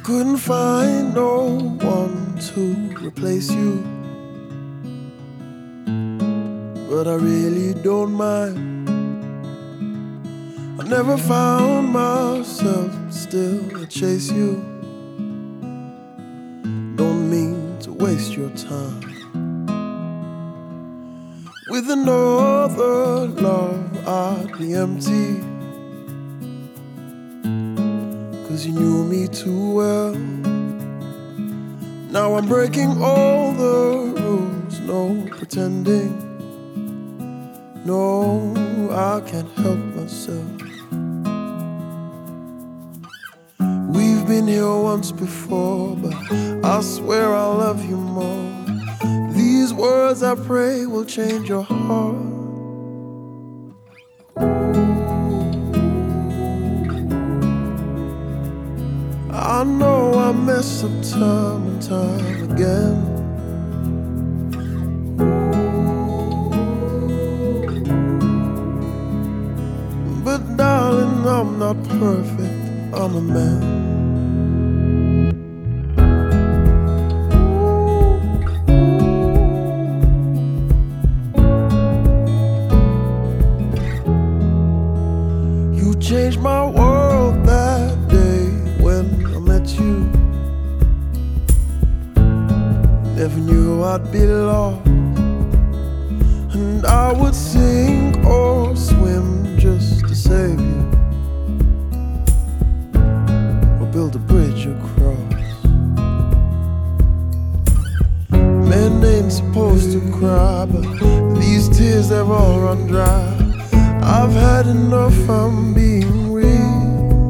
couldn't find no one to replace you, but I really don't mind. I never found myself still to chase you. Don't mean to waste your time with another love. I'd be empty, 'cause you knew me too well. Now I'm breaking all the rules, no pretending. No, I can't help myself. We've been here once before, but I swear I'll love you more. These words I pray will change your heart. I know I mess up time and time again. But darling, I'm not perfect, I'm a man. You changed my world that day when I met you. Never knew I'd be lost, and I would sink or swim just to save you, or build a bridge across. Men ain't supposed to cry, but these tears, they've all run dry. I've had enough, I'm being real.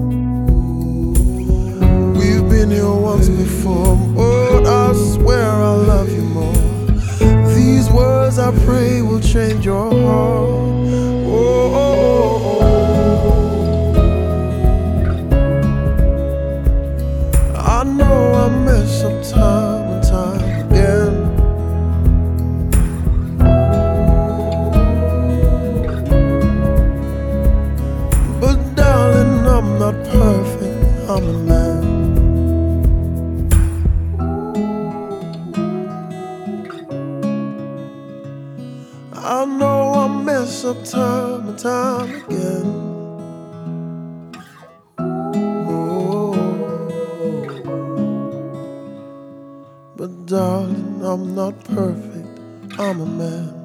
We've been here once before, but I swear I'll love you more. These words I pray will change your heart. Oh, oh, oh, oh. I know I mess up time and time again. But darling, I'm not perfect, I'm a man. I know I mess up time and time again. Oh, but darling, I'm not perfect, I'm a man.